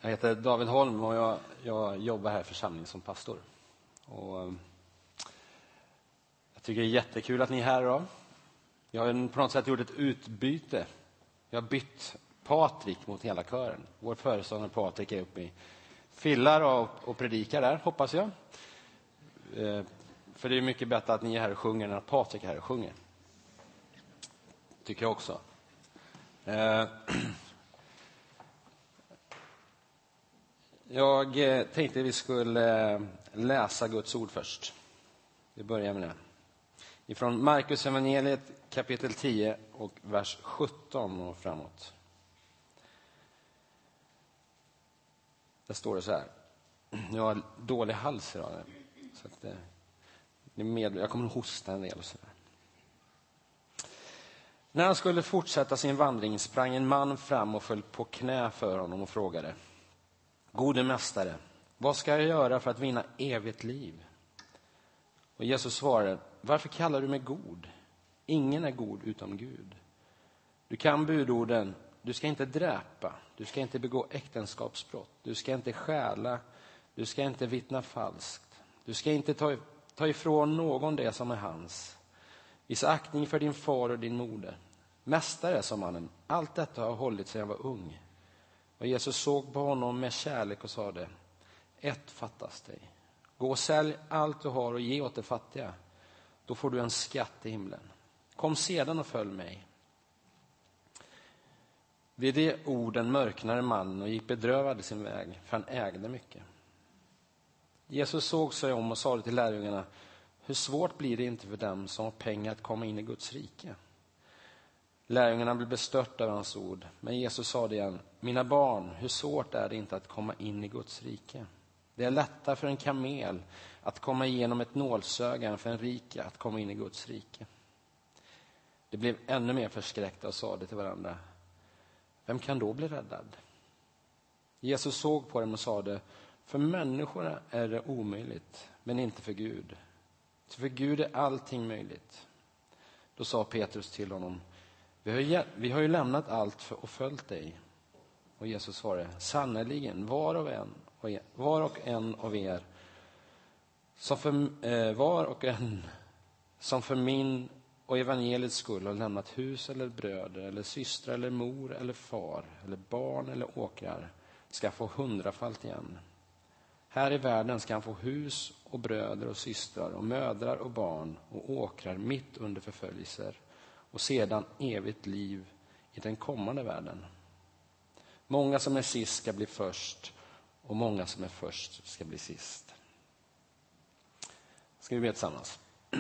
Jag heter David Holm och jag jobbar här i församlingen som pastor. Och jag tycker det är jättekul att ni är här idag. Jag har på något sätt gjort ett utbyte. Jag har bytt Patrik mot hela kören. Vår föreståndare Patrik är uppe i Fillar och predikar där, hoppas jag. För det är mycket bättre att ni är här och sjunger än att Patrik är här och sjunger. Tycker jag också. Jag tänkte vi skulle läsa Guds ord först. Vi börjar med det. Ifrån Markus evangeliet kapitel 10 och vers 17 och framåt. Där står det så här. Jag har dålig hals idag. Så att jag kommer att hosta en del och så där. När han skulle fortsätta sin vandring sprang en man fram och föll på knä för honom och frågade: Gode mästare, vad ska jag göra för att vinna evigt liv? Och Jesus svarade: Varför kallar du mig god? Ingen är god utom Gud. Du kan budorden: du ska inte dräpa, du ska inte begå äktenskapsbrott, du ska inte stjäla, du ska inte vittna falskt, du ska inte ta ifrån någon det som är hans. Visa aktning för din far och din moder. Mästare, sa mannen, allt detta har hållit sedan jag var ung. Och Jesus såg på honom med kärlek och sade: ett fattas dig. Gå och sälj allt du har och ge åt de fattiga. Då får du en skatt i himlen. Kom sedan och följ mig. Vid de orden mörknade mannen och gick bedrövad sin väg, för han ägde mycket. Jesus såg sig om och sade till lärjungarna: hur svårt blir det inte för dem som har pengar att komma in i Guds rike? Lärjungarna blev bestörta över hans ord. Men Jesus sa det igen: mina barn, hur svårt är det inte att komma in i Guds rike? Det är lättare för en kamel att komma igenom ett nålsöga än för en rik att komma in i Guds rike. De blev ännu mer förskräckta och sa det till varandra: vem kan då bli räddad? Jesus såg på dem och sade: för människorna är det omöjligt, men inte för Gud. För Gud är allting möjligt. Då sa Petrus till honom: vi har ju lämnat allt och följt dig. Och Jesus svarade: sannerligen, var och en av er som för min och evangeliets skull har lämnat hus eller bröder eller systrar eller mor eller far eller barn eller åkrar ska få 100-falt igen. Här i världen ska han få hus och bröder och systrar och mödrar och barn och åkrar mitt under förföljelser och sedan evigt liv i den kommande världen. Många som är sist ska bli först och många som är först ska bli sist. Ska vi be tillsammans?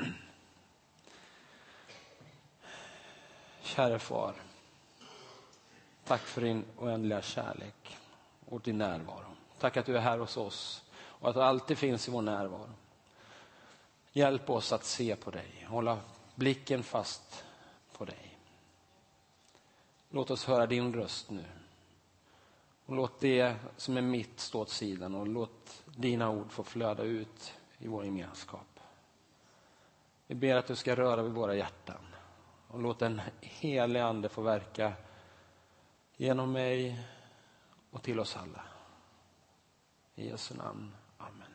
Kära far, tack för din oändliga kärlek och din närvaro. Tack att du är här hos oss och att du alltid finns i vår närvaro. Hjälp oss att se på dig, hålla blicken fast på dig. Låt oss höra din röst nu. Och låt det som är mitt stå åt sidan och låt dina ord få flöda ut i vår gemenskap. Vi ber att du ska röra vid våra hjärtan och låt den heliga ande få verka genom mig och till oss alla. I Jesu namn. Amen.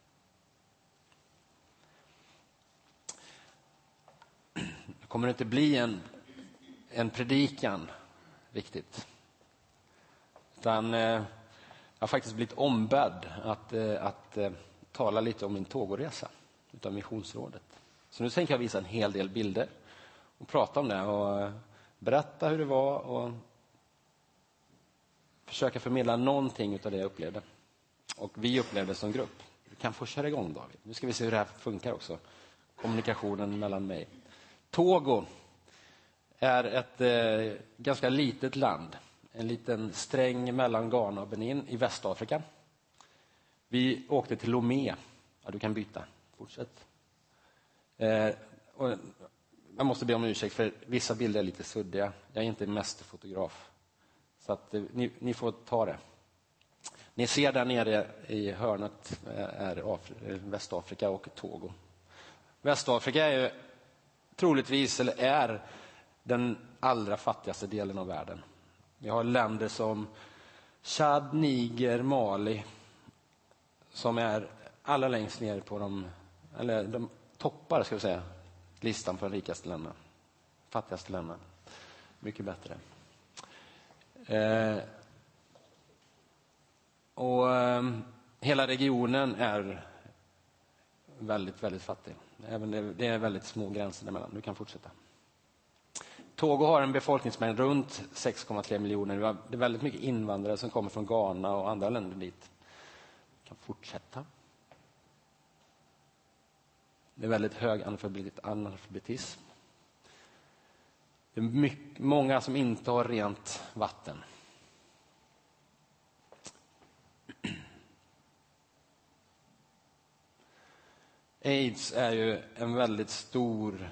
Det kommer inte bli en predikan riktigt. Utan jag har faktiskt blivit ombedd att tala lite om min tågoresa utav missionsrådet. Så nu tänker jag visa en hel del bilder och prata om det och berätta hur det var och försöka förmedla någonting utav det jag upplevde. Och vi upplevde som grupp. Vi kan få köra igång, David. Nu ska vi se hur det här funkar också. Kommunikationen mellan mig. Togo är ett ganska litet land. En liten sträng mellan Ghana och Benin i Västafrika. Vi åkte till Lomé. Ja, du kan byta. Fortsätt. Och jag måste be om ursäkt för vissa bilder är lite suddiga. Jag är inte mästerfotograf. Så att ni får ta det. Ni ser där nere i hörnet är Västafrika och Togo. Västafrika är ju troligtvis eller är den allra fattigaste delen av världen. Vi har länder som Chad, Niger, Mali, som är allra längst ner på de toppar, ska vi säga, listan på de rikaste länderna. Fattigaste länderna. Mycket bättre. Hela regionen är väldigt, väldigt fattig. Det är väldigt små gränser däremellan. Du kan fortsätta. Togo har en befolkningsmängd runt 6,3 miljoner. Det är väldigt mycket invandrare som kommer från Ghana och andra länder dit. Du kan fortsätta. Det är väldigt hög analfabetism. Det är många som inte har rent vatten. AIDS är ju en väldigt stor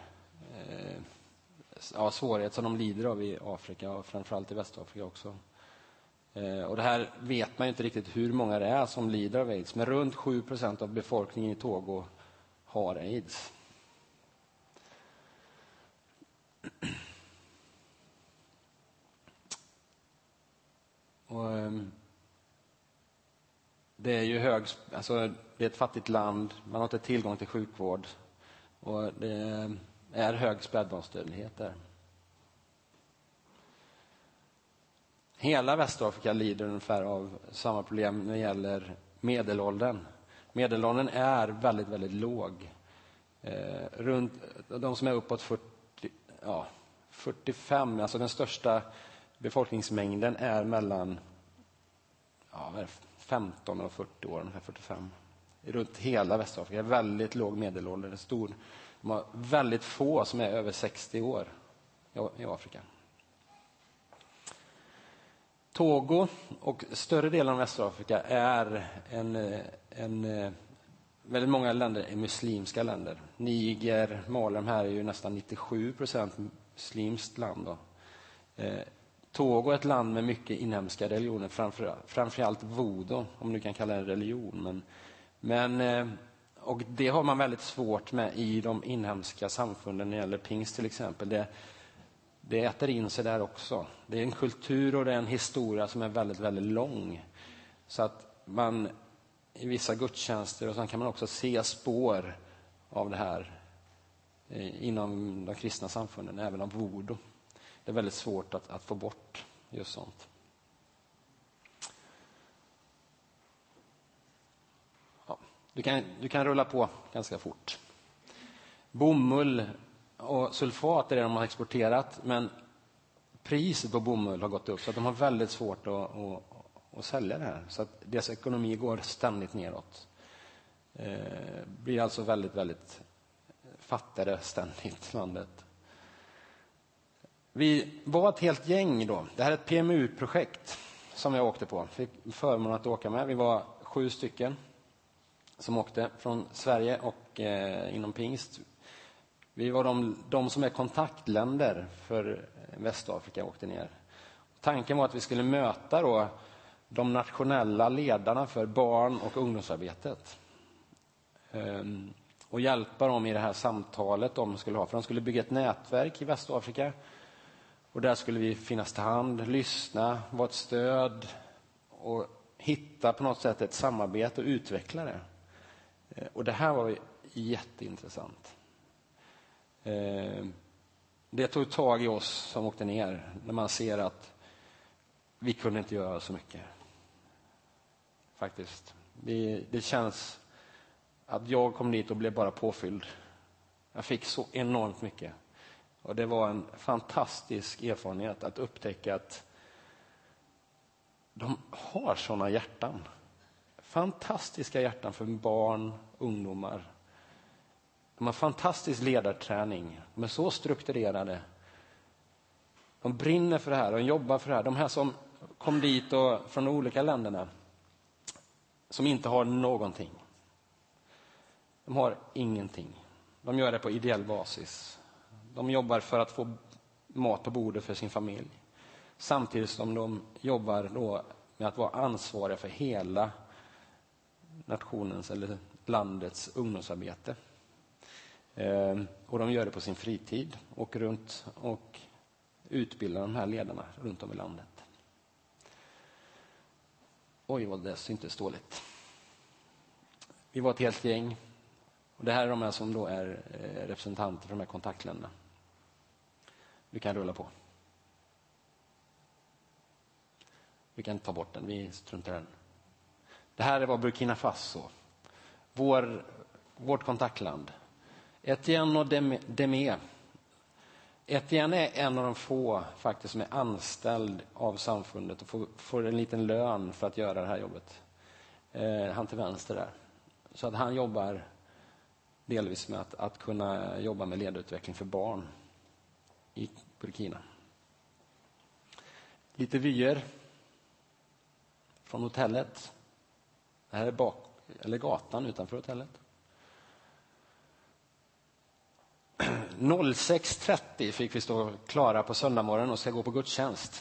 svårighet som de lider av i Afrika och framförallt i Västafrika också. Och det här vet man ju inte riktigt hur många det är som lider av AIDS. Men runt 7% av befolkningen i Togo har AIDS. Och det är ju det är ett fattigt land, man har inte tillgång till sjukvård och det är hög spädbarnsdödlighet där. Hela Västafrika lider ungefär av samma problem när det gäller medelåldern. Medelåldern är väldigt, väldigt låg. Runt de som är uppåt 45, alltså den största befolkningsmängden är mellan 15 och 40 år, ungefär 45. Runt hela Västafrika är väldigt låg medelålder. Det är stor. De har väldigt få som är över 60 år i Afrika. Togo och större delen av Västafrika är väldigt många länder är muslimska länder. Niger, Mali, de här är ju nästan 97% muslimskt land då. Togo är ett land med mycket inhemska religioner, framförallt voodoo, om du kan kalla det en religion. Och det har man väldigt svårt med i de inhemska samfunden när det gäller pingst till exempel. Det äter in sig där också. Det är en kultur och det är en historia som är väldigt, väldigt lång. Så att man i vissa gudstjänster och så kan man också se spår av det här inom de kristna samfunden, även av voodoo. Det är väldigt svårt att få bort just sånt. Ja, du kan rulla på ganska fort. Bomull och sulfat är det de har exporterat, men priset på bomull har gått upp så att de har väldigt svårt att sälja det här. Så att deras ekonomi går ständigt neråt. Blir alltså väldigt, väldigt fattigare ständigt landet. Vi var ett helt gäng då. Det här är ett PMU-projekt som jag åkte på. Fick förmånen att åka med. Vi var 7 stycken som åkte från Sverige och inom pingst. Vi var de som är kontaktländer för Västafrika åkte ner. Tanken var att vi skulle möta då de nationella ledarna för barn- och ungdomsarbetet. Och hjälpa dem i det här samtalet de skulle ha. För de skulle bygga ett nätverk i Västafrika. Och där skulle vi finnas till hand, lyssna, vara ett stöd och hitta på något sätt ett samarbete och utveckla det. Och det här var jätteintressant. Det tog tag i oss som åkte ner när man ser att vi kunde inte göra så mycket. Faktiskt. Det känns att jag kom dit och blev bara påfylld. Jag fick så enormt mycket. Och det var en fantastisk erfarenhet att upptäcka att de har såna hjärtan. Fantastiska hjärtan för barn, ungdomar. De har fantastisk ledarträning. De är så strukturerade. De brinner för det här och jobbar för det här. De här som kom dit och från de olika länderna som inte har någonting. De har ingenting. De gör det på ideell basis. De jobbar för att få mat på bordet för sin familj. Samtidigt som de jobbar då med att vara ansvariga för hela nationens eller landets ungdomsarbete. Och de gör det på sin fritid. Åker runt och utbildar de här ledarna runt om i landet. Oj, vad det syntes dåligt. Vi var ett helt gäng. Och det här är de här som då är representanter för de här kontaktländerna. Vi kan rulla på. Vi kan ta bort den, vi struntar den. Det här var Burkina Faso. Vårt kontaktland. Etienne och Demé. Etienne är en av de få faktiskt som är anställd av samfundet och får en liten lön för att göra det här jobbet. Han till vänster där. Så att han jobbar delvis med att kunna jobba med ledarutveckling för barn i Burkina. Lite vyer från hotellet. Det här är gatan utanför hotellet. 06.30 fick vi stå klara på söndagmorgon och ska gå på gudstjänst.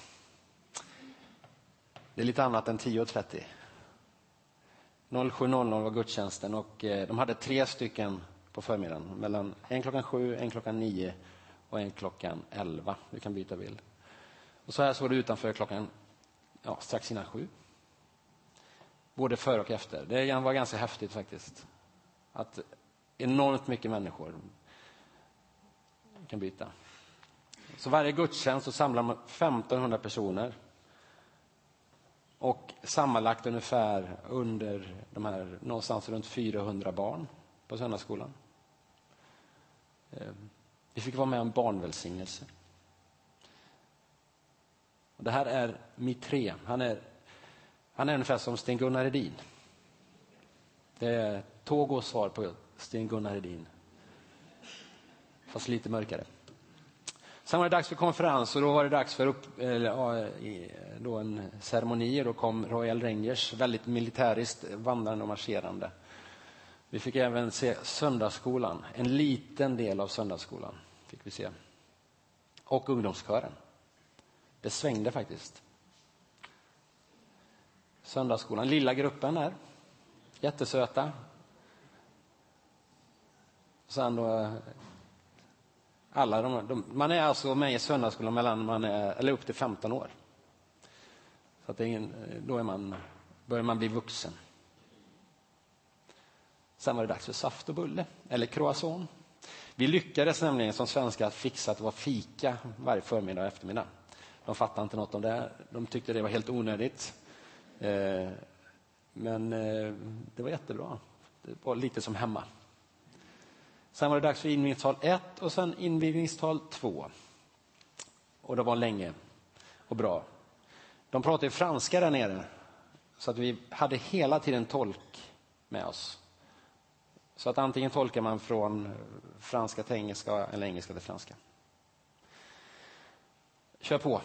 Det är lite annat än 10.30. 07.00 var gudstjänsten och de hade 3 stycken på förmiddagen. Mellan en klockan 7, en klockan 9 och en klockan 11. Du kan byta bild. Och så här såg det utanför klockan strax innan 7. Både före och efter. Det var ganska häftigt faktiskt. Att enormt mycket människor kan byta. Så varje gudstjänst så samlar man 1500 personer. Och sammanlagt ungefär under de här någonstans runt 400 barn på söndagsskolan. Vi fick vara med om barnvälsignelse. Och det här är Mitre. Han är ungefär som Sten-Gunnar Hedin. Det är Togos svar på Sten-Gunnar Hedin. Fast lite mörkare. Sen var det dags för konferens och då var det dags för en ceremoni. Då kom Royal Rangers, väldigt militäriskt vandrande och marscherande. Vi fick även se söndagsskolan, en liten del av söndagsskolan fick vi se. Och ungdomskören. Det svängde faktiskt. Söndagsskolan, lilla gruppen där. Jättesöta. Sen då alla man är alltså med i söndagsskolan eller upp till 15 år. Så att då börjar man bli vuxen. Sen var det dags för saft och bulle eller croissant. Vi lyckades nämligen som svenskar att fixa att det var fika varje förmiddag och eftermiddag. De fattade inte något om det. De tyckte det var helt onödigt. Men det var jättebra. Det var lite som hemma. Sen var det dags för invigningstal 1 och sen invigningstal 2. Och det var länge och bra. De pratade franska där nere. Så att vi hade hela tiden tolk med oss. Så att antingen tolkar man från franska till engelska eller engelska till franska. Kör på.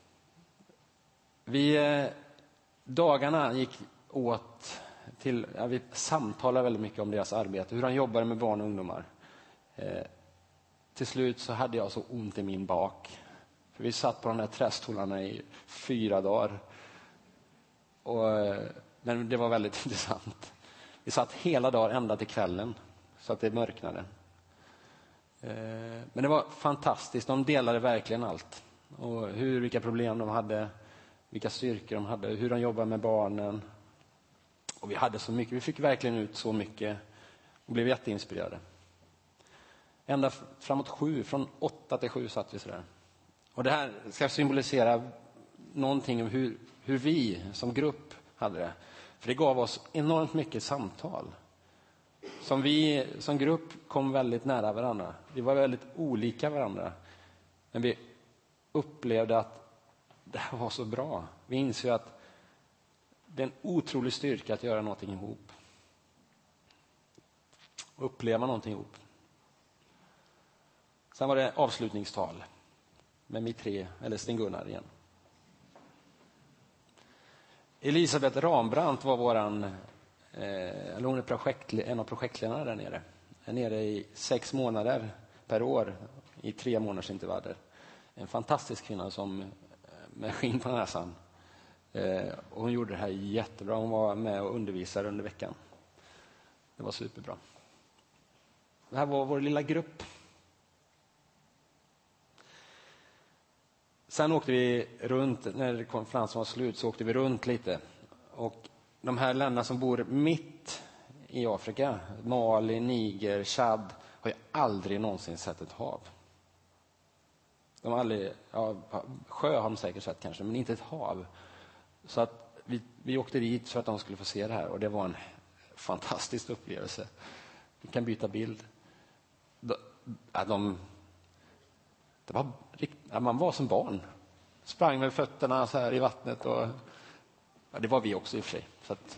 Dagarna gick åt till, vi samtalade väldigt mycket om deras arbete. Hur de jobbade med barn och ungdomar. Till slut så hade jag så ont i min bak. För vi satt på de där trästolarna i 4 dagar. Men det var väldigt intressant. Vi satt hela dagen ända till kvällen. Så att det mörknade. Men det var fantastiskt. De delade verkligen allt. Och vilka problem de hade. Vilka styrkor de hade. Hur de jobbade med barnen. Och vi hade så mycket. Vi fick verkligen ut så mycket. Och blev jätteinspirerade. Ända framåt 7. Från 8 till 7 satt vi sådär. Och det här ska symbolisera någonting om hur vi som grupp hade det. För det gav oss enormt mycket samtal. Som vi som grupp kom väldigt nära varandra. Vi var väldigt olika varandra. Men vi upplevde att det här var så bra. Vi insåg att det är en otrolig styrka att göra någonting ihop. Uppleva någonting ihop. Sen var det avslutningstal. Med Mitre, eller Sten-Gunnar igen. Elisabeth Rambrandt var hon är en av projektledarna där nere. Är nere i 6 månader per år i 3 månaders intervaller. En fantastisk kvinna som med skinn på näsan. Och hon gjorde det här jättebra. Hon var med och undervisade under veckan. Det var superbra. Det här var vår lilla grupp. Sen åkte vi runt, när konferensen var slut så åkte vi runt lite. Och de här länderna som bor mitt i Afrika, Mali, Niger, Chad, har ju aldrig någonsin sett ett hav. De har aldrig, ja, sjö har de säkert sett kanske, men inte ett hav. Så att vi åkte dit för att de skulle få se det här, och det var en fantastisk upplevelse. Vi kan byta bild. Man var som barn. Sprang med fötterna så här i vattnet, och ja, det var vi också i och för sig. Så att,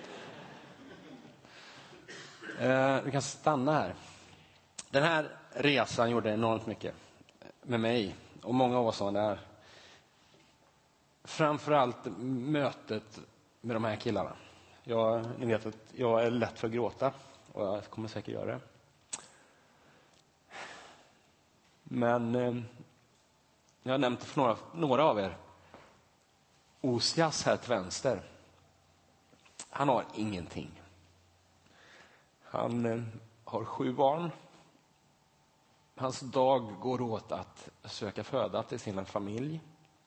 vi kan stanna här. Den här resan gjorde enormt mycket med mig och många av oss som var där. Framförallt mötet med de här killarna. Ni vet att jag är lätt för att gråta, och jag kommer säkert göra det. Men jag har nämnt för några av er. Osias här till vänster. Han har ingenting. Han har 7 barn. Hans dag går åt att söka föda till sin familj.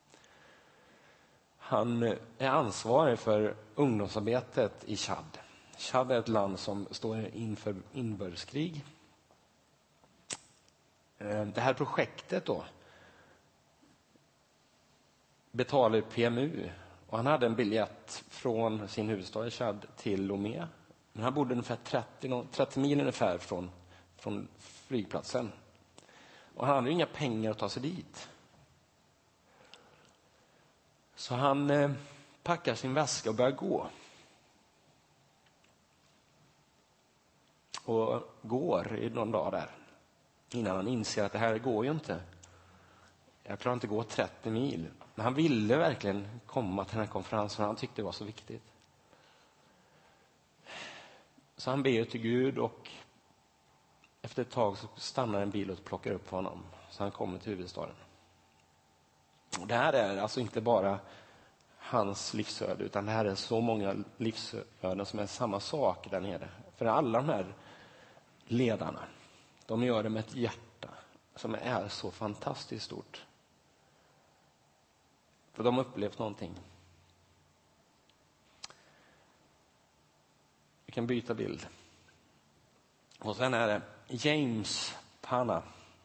Han är ansvarig för ungdomsarbetet i Chad. Chad är ett land som står inför inbördeskrig. Det här projektet då betalar PMU, och han hade en biljett från sin huvudstad i Chad till Lomé. Men han bodde ungefär 30 mil ungefär från flygplatsen. Och han hade inga pengar att ta sig dit. Så han packar sin väska och börjar gå. Och går i någon dag där. Innan han inser att det här går ju inte. Jag klarar inte gå 30 mil. Men han ville verkligen komma till den här konferensen. Han tyckte det var så viktigt. Så han ber till Gud, och efter ett tag så stannar en bil och plockar upp honom. Så han kommer till huvudstaden. Och det här är alltså inte bara hans livsöde, utan det här är så många livsöden som är samma sak där nere. För alla de här ledarna, de gör det med ett hjärta som är så fantastiskt stort. För de har upplevt någonting. Vi kan byta bild. Och sen är det James Pana.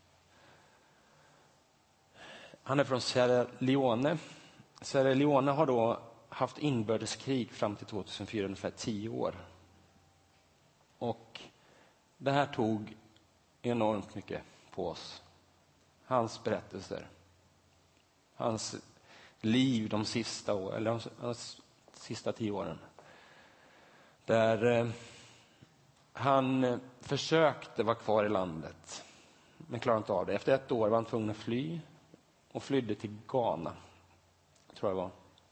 Han är från Sierra Leone. Sierra Leone har då haft inbördeskrig fram till 2004, ungefär 10 år. Och det här tog enormt mycket på oss. Hans berättelser. Hans liv de sista 10 åren. Där han försökte vara kvar i landet, men klarade inte av det. Efter 1 år var han tvungen att fly, och flydde till Ghana, tror jag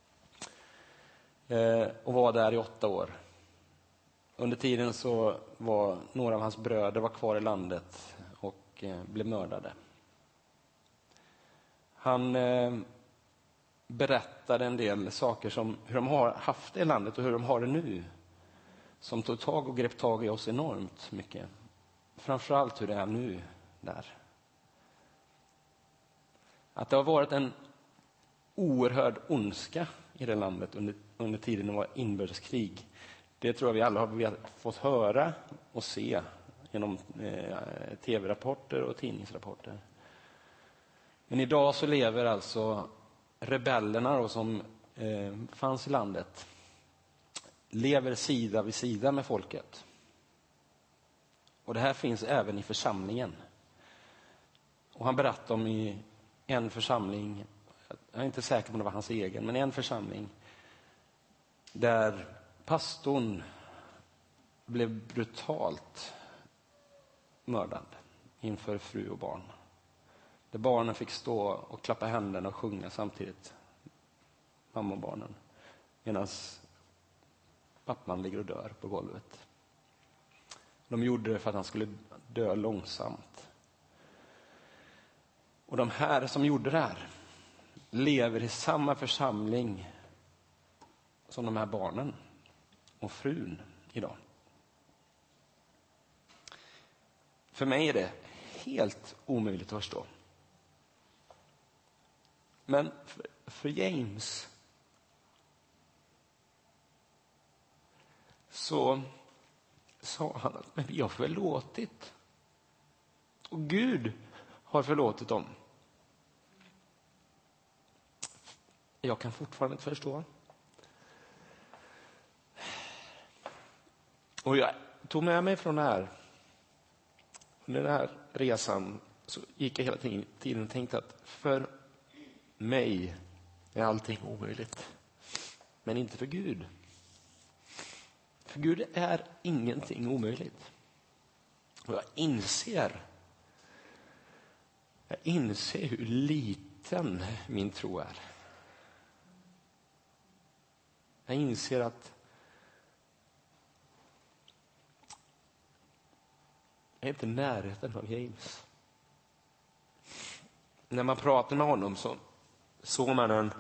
var. Och var där i 8 år. Under tiden så var några av hans bröder var kvar i landet och blev mördade. Han berättade en del saker som hur de har haft det i landet och hur de har det nu. Som tog tag och grep tag i oss enormt mycket. Framförallt hur det är nu där. Att det har varit en oerhörd ondska i det landet under tiden det var inbördeskrig. Det tror jag vi alla har fått höra och se genom tv-rapporter och tidningsrapporter. Men idag så lever alltså rebellerna då, som fanns i landet, lever sida vid sida med folket. Och det här finns även i församlingen. Och han berättade om i en församling, jag är inte säker på om det var hans egen, men en församling där pastorn blev brutalt mördad inför fru och barn. Där barnen fick stå och klappa händerna och sjunga samtidigt, mamma och barnen, medan pappan ligger och dör på golvet. De gjorde det för att han skulle dö långsamt. Och de här som gjorde det här lever i samma församling som de här barnen och frun idag. För mig är det helt omöjligt att förstå. Men för James så sa han att men vi har förlåtit. Och Gud har förlåtit dem. Jag kan fortfarande inte förstå. Och jag tog med mig från det här. Under den här resan så gick jag hela tiden och tänkte att för mig är allting omöjligt. Men inte för Gud. För Gud är ingenting omöjligt. Och jag inser hur liten min tro är. Jag inser att jag är inte i närheten av James. När man pratar med honom så såg man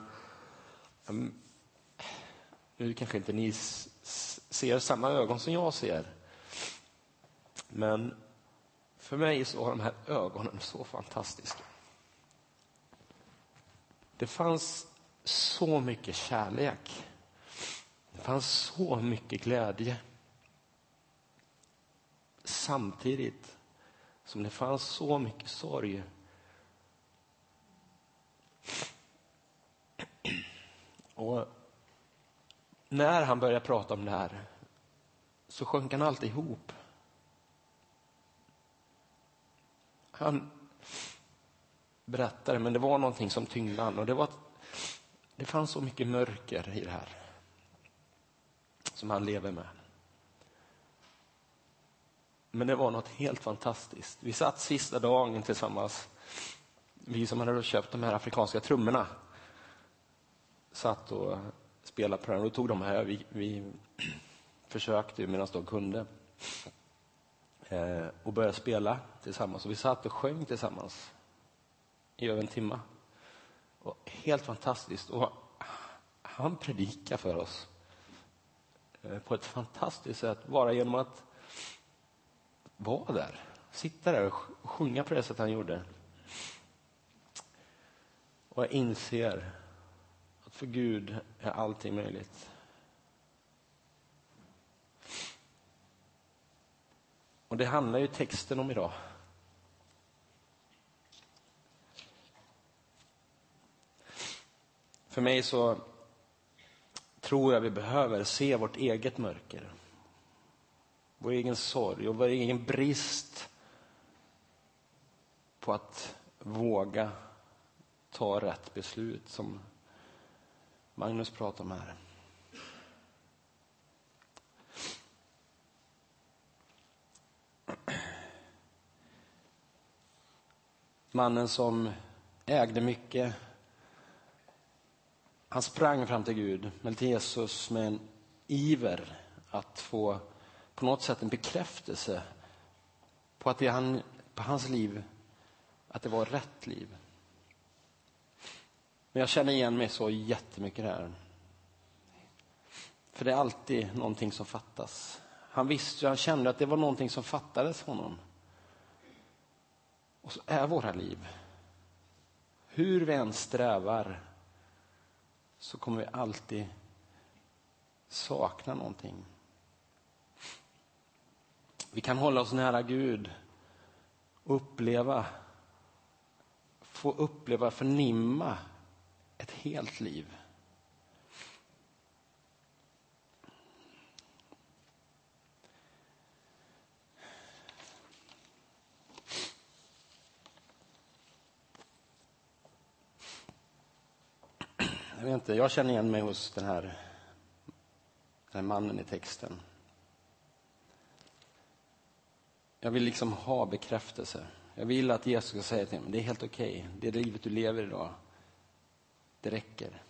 nu kanske inte ni ser samma ögon som jag ser. Men för mig så var de här ögonen så fantastiska. Det fanns så mycket kärlek. Det fanns så mycket glädje. Samtidigt som det fanns så mycket sorg. Och när han började prata om det här så sjönk han alltid ihop. Han berättade, men det var någonting som tyngde han. Och det fanns så mycket mörker i det här som han lever med. Men det var något helt fantastiskt. Vi satt sista dagen tillsammans. Vi som hade köpt de här afrikanska trummorna satt och spelade på den. Och tog de här. Vi försökte medan de kunde. Och började spela tillsammans. Och vi satt och sjöng tillsammans i över en timme. Och helt fantastiskt. Och han predikar för oss på ett fantastiskt sätt. Bara genom att vara där. Sitta där och sjunga på det sätt han gjorde. Och jag inser att för Gud är allting möjligt. Och det handlar ju texten om idag. För mig så tror jag vi behöver se vårt eget mörker. Vår egen sorg och vår egen brist på att våga ta rätt beslut som Magnus pratar om här. Mannen som ägde mycket, han sprang fram till Gud, men till Jesus med en iver att få på något sätt en bekräftelse på att på hans liv, att det var rätt liv. Men jag känner igen mig så jättemycket här. För det är alltid någonting som fattas. Han kände att det var någonting som fattades honom. Och så är våra liv. Hur vi än strävar så kommer vi alltid sakna någonting. Vi kan hålla oss nära Gud och förnimma ett helt liv. Jag vet inte, jag känner igen mig hos den här mannen i texten. Jag vill liksom ha bekräftelse. Jag vill att Jesus ska säga till mig, det är helt okej. Det livet du lever idag, det räcker.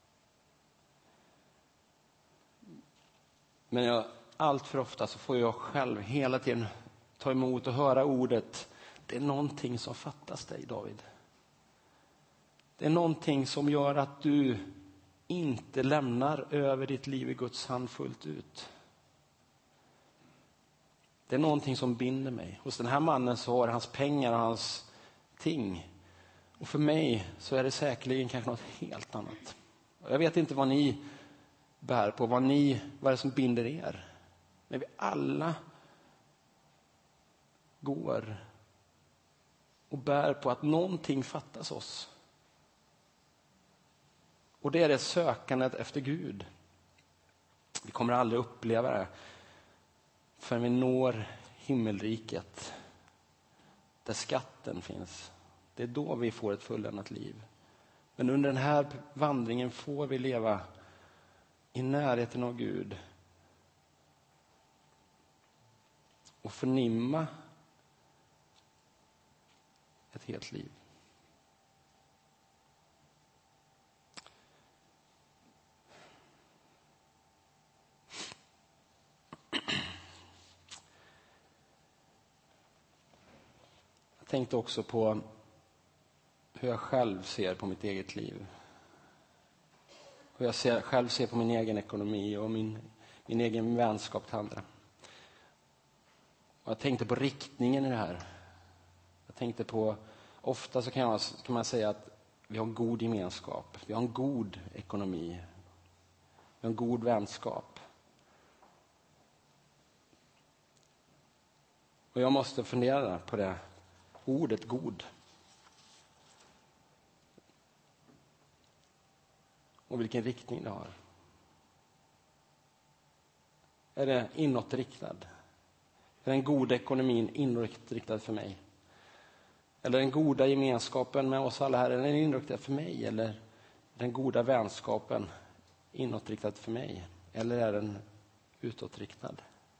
Men allt för ofta så får jag själv hela tiden ta emot och höra ordet. Det är någonting som fattas dig, David. Det är någonting som gör att du inte lämnar över ditt liv i Guds hand fullt ut. Det är någonting som binder mig. Hos den här mannen så var det hans pengar och hans ting. Och för mig så är det säkerligen kanske något helt annat. Jag vet inte vad ni bär på, vad är det som binder er? När vi alla går och bär på att någonting fattas oss. Och det är det sökandet efter Gud. Vi kommer aldrig uppleva det förrän vi når himmelriket. Där skatten finns. Det är då vi får ett fulländat liv. Men under den här vandringen får vi leva i närheten av Gud. Och förnimma ett helt liv. Jag tänkte också på hur jag själv ser på mitt eget liv. Hur jag själv ser på min egen ekonomi och min egen vänskap till andra. Och jag tänkte på riktningen i det här. Jag tänkte på, ofta så kan man säga att vi har en god gemenskap. Vi har en god ekonomi. Vi har en god vänskap. Och jag måste fundera på det ordet god. Och vilken riktning det har. Är det inåtriktad? Är den goda ekonomin inåtriktad för mig? Eller den goda gemenskapen med oss alla här, är den inåtriktad för mig? Eller är den goda vänskapen inåtriktad för mig? Eller är den utåtriktad?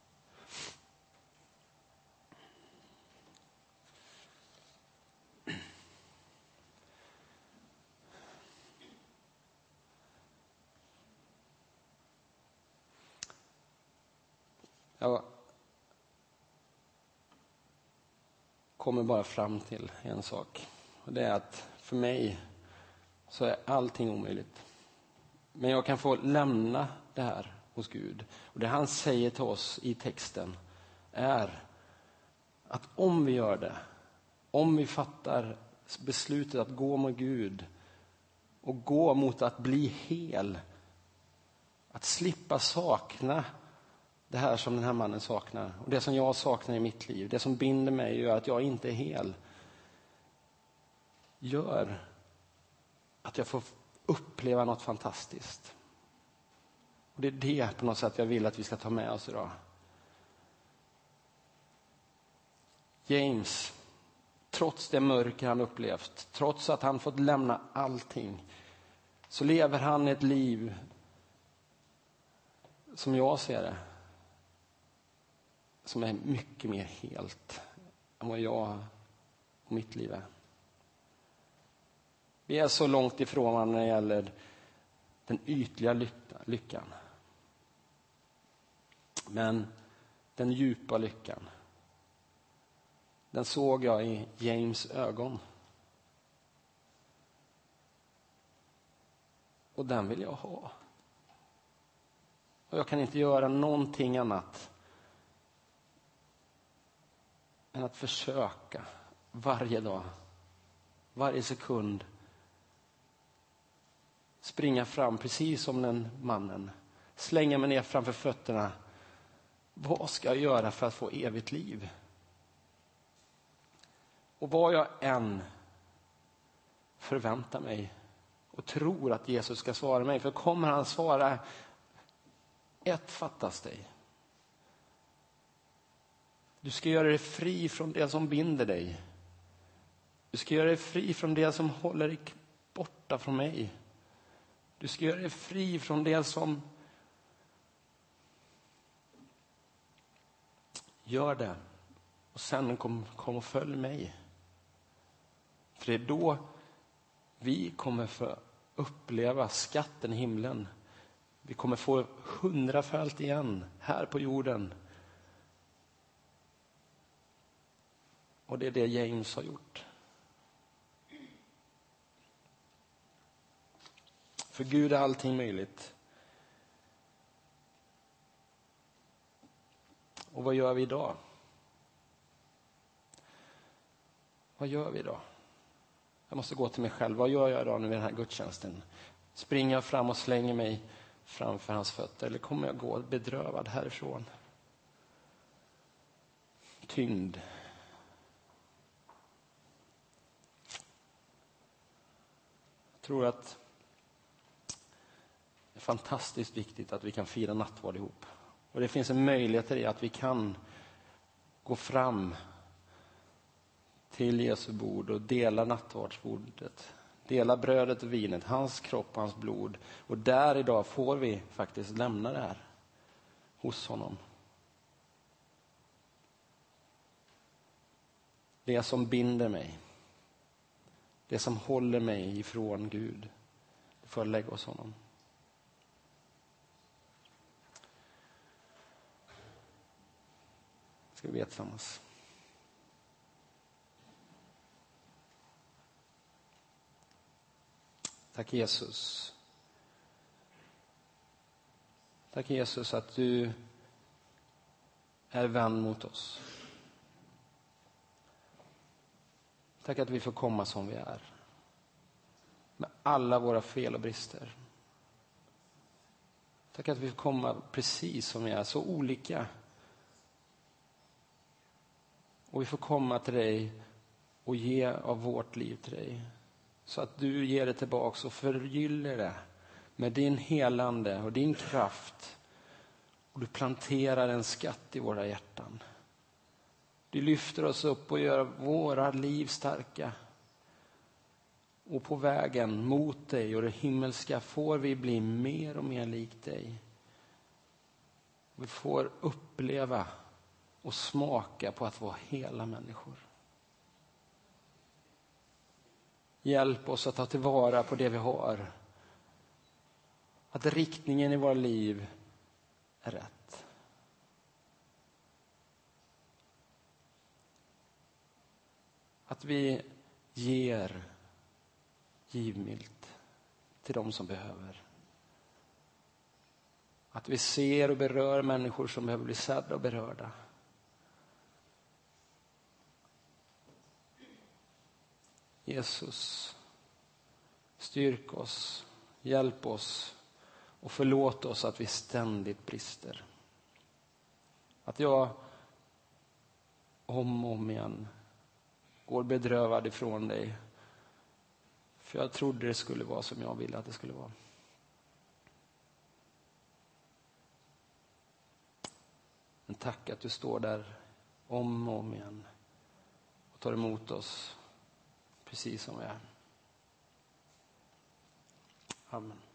Jag kommer bara fram till en sak. Och det är att för mig så är allting omöjligt. Men jag kan få lämna det här hos Gud. Och det han säger till oss i texten är att om vi gör det, om vi fattar beslutet att gå med Gud och gå mot att bli hel, att slippa sakna det här som den här mannen saknar. Och det som jag saknar i mitt liv. Det som binder mig och gör att jag inte är hel. Gör att jag får uppleva något fantastiskt. Och det är det på något sätt jag vill att vi ska ta med oss idag. James, trots det mörker han upplevt. Trots att han fått lämna allting. Så lever han ett liv som jag ser det. Som är mycket mer helt än vad jag och mitt liv är. Vi är så långt ifrån varandra när det gäller den ytliga lyckan. Men den djupa lyckan, den såg jag i James ögon. Och den vill jag ha. Och jag kan inte göra någonting annat än att försöka varje dag, varje sekund springa fram precis som den mannen. Slänga mig ner framför fötterna. Vad ska jag göra för att få evigt liv? Och vad jag än förväntar mig och tror att Jesus ska svara mig. För kommer han svara, ett fattas dig. Du ska göra dig fri från det som binder dig. Du ska göra dig fri från det som håller dig borta från mig. Du ska göra dig fri från det som gör det. Och sen kom och följ mig. För det är då vi kommer få uppleva skatten i himlen. Vi kommer få 100-falt igen här på jorden. Och det är det James har gjort. För Gud är allting möjligt. Och vad gör vi idag? Vad gör vi idag? Jag måste gå till mig själv. Vad gör jag idag nu vid den här gudstjänsten? Springer jag fram och slänger mig framför hans fötter? Eller kommer jag gå bedrövad härifrån? tyngd. Jag tror att det är fantastiskt viktigt att vi kan fira nattvard ihop. Och det finns en möjlighet till det, att vi kan gå fram till Jesu bord och dela nattvardsbordet. Dela brödet och vinet, hans kropp och hans blod. Och där idag får vi faktiskt lämna det här hos honom. Det som binder mig, det som håller mig ifrån Gud, det får jag lägga hos honom. Ska vi be tillsammans. Tack Jesus. Tack Jesus att du är vän mot oss. Tack att vi får komma som vi är. Med alla våra fel och brister. Tack att vi får komma precis som vi är, så olika. Och vi får komma till dig och ge av vårt liv till dig. Så att du ger det tillbaka och förgyller det med din helande och din kraft. Och du planterar en skatt i våra hjärtan. Du lyfter oss upp och gör våra liv starka. Och på vägen mot dig och det himmelska får vi bli mer och mer lik dig. Vi får uppleva och smaka på att vara hela människor. Hjälp oss att ta tillvara på det vi har. Att riktningen i våra liv är rätt. Att vi ger givmilt till de som behöver. Att vi ser och berör människor som behöver bli sedda och berörda. Jesus, styrk oss, hjälp oss och förlåt oss att vi ständigt brister. Att jag om och om igen går bedrövad ifrån dig. För jag trodde det skulle vara som jag ville att det skulle vara. Men tack att du står där om och om igen och tar emot oss precis som vi är. Amen.